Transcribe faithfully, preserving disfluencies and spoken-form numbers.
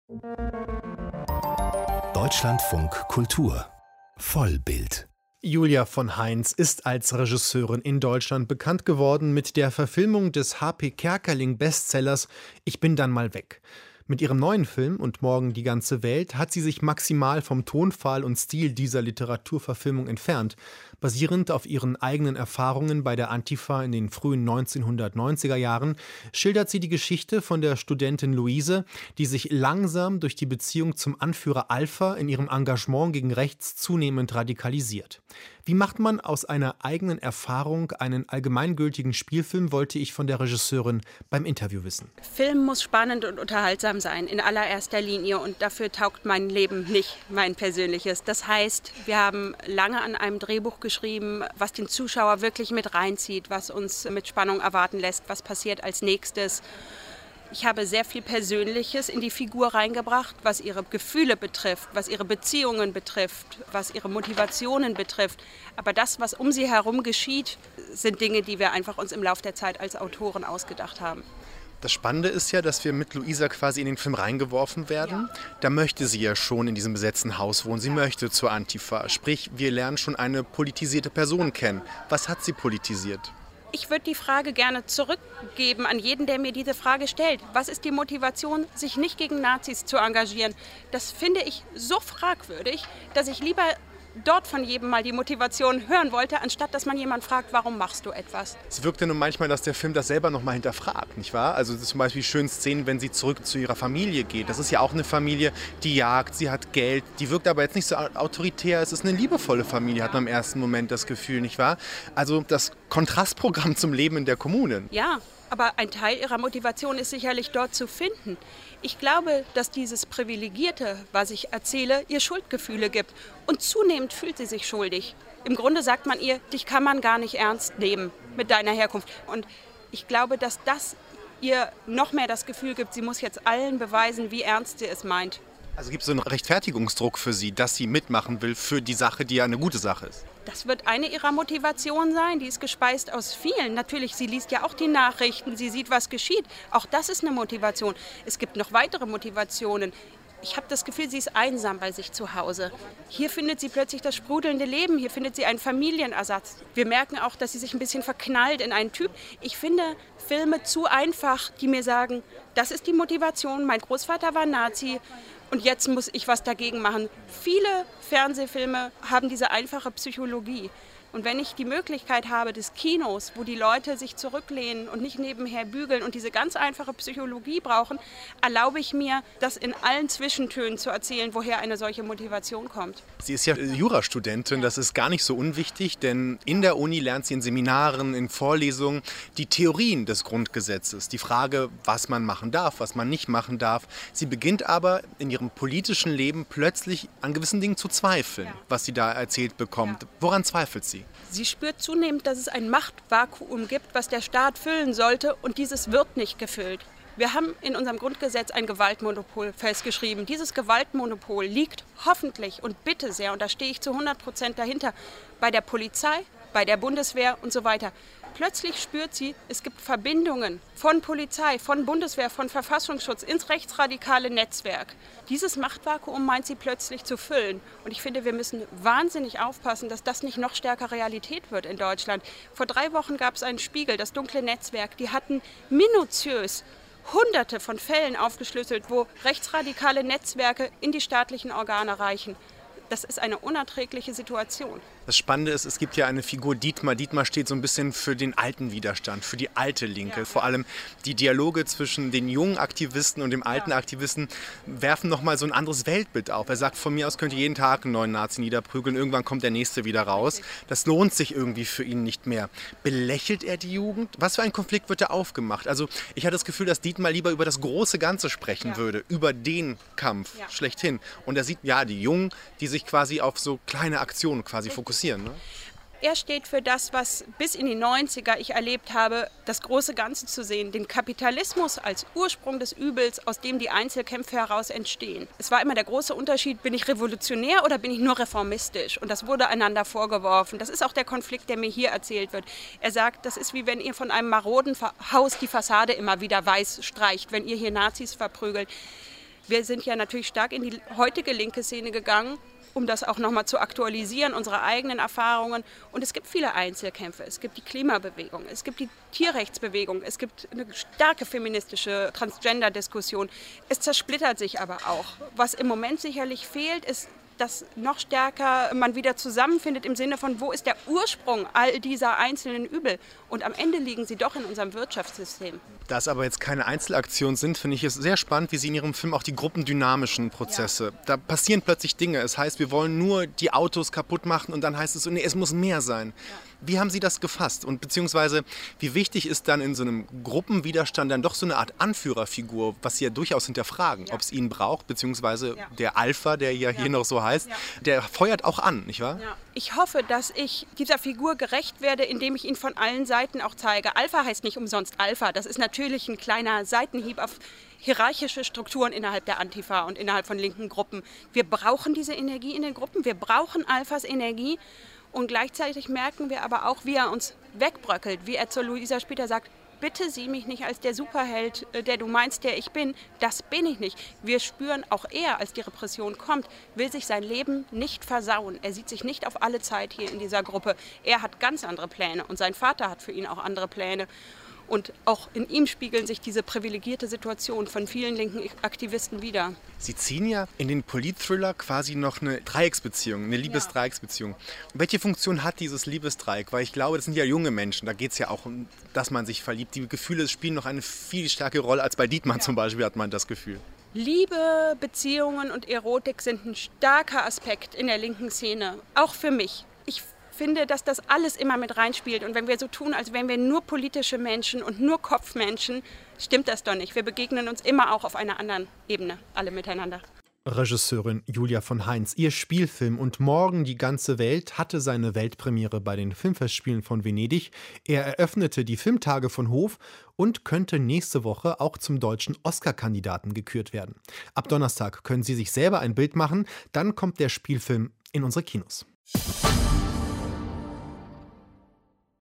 Deutschlandfunk Kultur Vollbild. Julia von Heinz ist als Regisseurin in Deutschland bekannt geworden mit der Verfilmung des H P Kerkeling-Bestsellers Ich bin dann mal weg. Mit ihrem neuen Film Und morgen die ganze Welt hat sie sich maximal vom Tonfall und Stil dieser Literaturverfilmung entfernt. Basierend auf ihren eigenen Erfahrungen bei der Antifa in den frühen neunzehnhundertneunziger Jahren schildert sie die Geschichte von der Studentin Luise, die sich langsam durch die Beziehung zum Anführer Alpha in ihrem Engagement gegen rechts zunehmend radikalisiert. Wie macht man aus einer eigenen Erfahrung einen allgemeingültigen Spielfilm, wollte ich von der Regisseurin beim Interview wissen. Film muss spannend und unterhaltsam sein, in allererster Linie. Und dafür taugt mein Leben nicht, mein persönliches. Das heißt, wir haben lange an einem Drehbuch geschrieben, was den Zuschauer wirklich mit reinzieht, was uns mit Spannung erwarten lässt, was passiert als nächstes. Ich habe sehr viel Persönliches in die Figur reingebracht, was ihre Gefühle betrifft, was ihre Beziehungen betrifft, was ihre Motivationen betrifft. Aber das, was um sie herum geschieht, sind Dinge, die wir einfach uns im Laufe der Zeit als Autoren ausgedacht haben. Das Spannende ist ja, dass wir mit Luisa quasi in den Film reingeworfen werden. Ja. Da möchte sie ja schon in diesem besetzten Haus wohnen. Sie ja. möchte zur Antifa. Sprich, wir lernen schon eine politisierte Person kennen. Was hat sie politisiert? Ich würde die Frage gerne zurückgeben an jeden, der mir diese Frage stellt. Was ist die Motivation, sich nicht gegen Nazis zu engagieren? Das finde ich so fragwürdig, dass ich lieber dort von jedem mal die Motivation hören wollte, anstatt dass man jemanden fragt, warum machst du etwas? Es wirkt ja nun manchmal, dass der Film das selber noch mal hinterfragt, nicht wahr? Also zum Beispiel schöne Szenen, wenn sie zurück zu ihrer Familie geht. Das ist ja auch eine Familie, die jagt, sie hat Geld, die wirkt aber jetzt nicht so autoritär. Es ist eine liebevolle Familie, hat man im ersten Moment das Gefühl, nicht wahr? Also das Kontrastprogramm zum Leben in der Kommunen. Ja, aber ein Teil ihrer Motivation ist sicherlich dort zu finden. Ich glaube, dass dieses Privilegierte, was ich erzähle, ihr Schuldgefühle gibt. Und zunehmend fühlt sie sich schuldig. Im Grunde sagt man ihr, dich kann man gar nicht ernst nehmen mit deiner Herkunft. Und ich glaube, dass das ihr noch mehr das Gefühl gibt, sie muss jetzt allen beweisen, wie ernst sie es meint. Also gibt es so einen Rechtfertigungsdruck für sie, dass sie mitmachen will für die Sache, die ja eine gute Sache ist? Das wird eine ihrer Motivationen sein, die ist gespeist aus vielen. Natürlich, sie liest ja auch die Nachrichten, sie sieht, was geschieht. Auch das ist eine Motivation. Es gibt noch weitere Motivationen. Ich habe das Gefühl, sie ist einsam bei sich zu Hause. Hier findet sie plötzlich das sprudelnde Leben, hier findet sie einen Familienersatz. Wir merken auch, dass sie sich ein bisschen verknallt in einen Typ. Ich finde Filme zu einfach, die mir sagen, das ist die Motivation, mein Großvater war Nazi und jetzt muss ich was dagegen machen. Viele Fernsehfilme haben diese einfache Psychologie. Und wenn ich die Möglichkeit habe des Kinos, wo die Leute sich zurücklehnen und nicht nebenher bügeln und diese ganz einfache Psychologie brauchen, erlaube ich mir, das in allen Zwischentönen zu erzählen, woher eine solche Motivation kommt. Sie ist ja Jurastudentin, das ist gar nicht so unwichtig, denn in der Uni lernt sie in Seminaren, in Vorlesungen die Theorien des Grundgesetzes, die Frage, was man machen darf, was man nicht machen darf. Sie beginnt aber in ihrem politischen Leben plötzlich an gewissen Dingen zu zweifeln, ja. was sie da erzählt bekommt. Ja. Woran zweifelt sie? Sie spürt zunehmend, dass es ein Machtvakuum gibt, was der Staat füllen sollte, und dieses wird nicht gefüllt. Wir haben in unserem Grundgesetz ein Gewaltmonopol festgeschrieben. Dieses Gewaltmonopol liegt hoffentlich und bitte sehr, und da stehe ich zu hundert Prozent dahinter, bei der Polizei, bei der Bundeswehr und so weiter. Plötzlich spürt sie, es gibt Verbindungen von Polizei, von Bundeswehr, von Verfassungsschutz ins rechtsradikale Netzwerk. Dieses Machtvakuum meint sie plötzlich zu füllen. Und ich finde, wir müssen wahnsinnig aufpassen, dass das nicht noch stärker Realität wird in Deutschland. Vor drei Wochen gab es einen Spiegel, das dunkle Netzwerk. Die hatten minutiös Hunderte von Fällen aufgeschlüsselt, wo rechtsradikale Netzwerke in die staatlichen Organe reichen. Das ist eine unerträgliche Situation. Das Spannende ist, es gibt ja eine Figur Dietmar. Dietmar steht so ein bisschen für den alten Widerstand, für die alte Linke. Ja. Vor allem die Dialoge zwischen den jungen Aktivisten und dem alten ja. Aktivisten werfen nochmal so ein anderes Weltbild auf. Er sagt, von mir aus könnt ihr jeden Tag einen neuen Nazi niederprügeln, irgendwann kommt der nächste wieder raus. Das lohnt sich irgendwie für ihn nicht mehr. Belächelt er die Jugend? Was für ein Konflikt wird da aufgemacht? Also ich hatte das Gefühl, dass Dietmar lieber über das große Ganze sprechen ja. würde, über den Kampf ja. schlechthin. Und er sieht, ja, die Jungen, die sich quasi auf so kleine Aktionen quasi fokussieren. Ne? Er steht für das, was bis in die neunziger ich erlebt habe, das große Ganze zu sehen. Den Kapitalismus als Ursprung des Übels, aus dem die Einzelkämpfe heraus entstehen. Es war immer der große Unterschied, bin ich revolutionär oder bin ich nur reformistisch? Und das wurde einander vorgeworfen. Das ist auch der Konflikt, der mir hier erzählt wird. Er sagt, das ist wie wenn ihr von einem maroden Haus die Fassade immer wieder weiß streicht, wenn ihr hier Nazis verprügelt. Wir sind ja natürlich stark in die heutige linke Szene gegangen, um das auch nochmal zu aktualisieren, unsere eigenen Erfahrungen. Und es gibt viele Einzelkämpfe. Es gibt die Klimabewegung, es gibt die Tierrechtsbewegung, es gibt eine starke feministische Transgender-Diskussion. Es zersplittert sich aber auch. Was im Moment sicherlich fehlt, ist, dass noch stärker man wieder zusammenfindet im Sinne von, wo ist der Ursprung all dieser einzelnen Übel? Und am Ende liegen sie doch in unserem Wirtschaftssystem. Da es aber jetzt keine Einzelaktionen sind, finde ich es sehr spannend, wie Sie in Ihrem Film auch die gruppendynamischen Prozesse, ja. Da passieren plötzlich Dinge. Es heißt, wir wollen nur die Autos kaputt machen und dann heißt es so, nee, es muss mehr sein. Ja. Wie haben Sie das gefasst? Und beziehungsweise, wie wichtig ist dann in so einem Gruppenwiderstand dann doch so eine Art Anführerfigur, was Sie ja durchaus hinterfragen, ja. ob es ihn braucht, beziehungsweise ja. der Alpha, der ja, ja hier noch so heißt, ja. der feuert auch an, nicht wahr? Ja. Ich hoffe, dass ich dieser Figur gerecht werde, indem ich ihn von allen Seiten auch zeige. Alpha heißt nicht umsonst Alpha. Das ist natürlich ein kleiner Seitenhieb auf hierarchische Strukturen innerhalb der Antifa und innerhalb von linken Gruppen. Wir brauchen diese Energie in den Gruppen. Wir brauchen Alphas Energie. Und gleichzeitig merken wir aber auch, wie er uns wegbröckelt, wie er zu Luisa später sagt, bitte sieh mich nicht als der Superheld, der du meinst, der ich bin. Das bin ich nicht. Wir spüren, auch er, als die Repression kommt, will sich sein Leben nicht versauen. Er sieht sich nicht auf alle Zeit hier in dieser Gruppe. Er hat ganz andere Pläne und sein Vater hat für ihn auch andere Pläne. Und auch in ihm spiegeln sich diese privilegierte Situation von vielen linken Aktivisten wider. Sie ziehen ja in den Politthriller quasi noch eine Dreiecksbeziehung, eine Liebesdreiecksbeziehung. Welche Funktion hat dieses Liebesdreieck? Weil ich glaube, das sind ja junge Menschen, da geht es ja auch um, dass man sich verliebt. Die Gefühle spielen noch eine viel stärkere Rolle als bei Dietmar ja. zum Beispiel, hat man das Gefühl. Liebe, Beziehungen und Erotik sind ein starker Aspekt in der linken Szene, auch für mich. Ich finde, dass das alles immer mit reinspielt. Und wenn wir so tun, als wären wir nur politische Menschen und nur Kopfmenschen, stimmt das doch nicht. Wir begegnen uns immer auch auf einer anderen Ebene, alle miteinander. Regisseurin Julia von Heinz. Ihr Spielfilm Und morgen die ganze Welt hatte seine Weltpremiere bei den Filmfestspielen von Venedig. Er eröffnete die Filmtage von Hof und könnte nächste Woche auch zum deutschen Oscar-Kandidaten gekürt werden. Ab Donnerstag können Sie sich selber ein Bild machen, dann kommt der Spielfilm in unsere Kinos.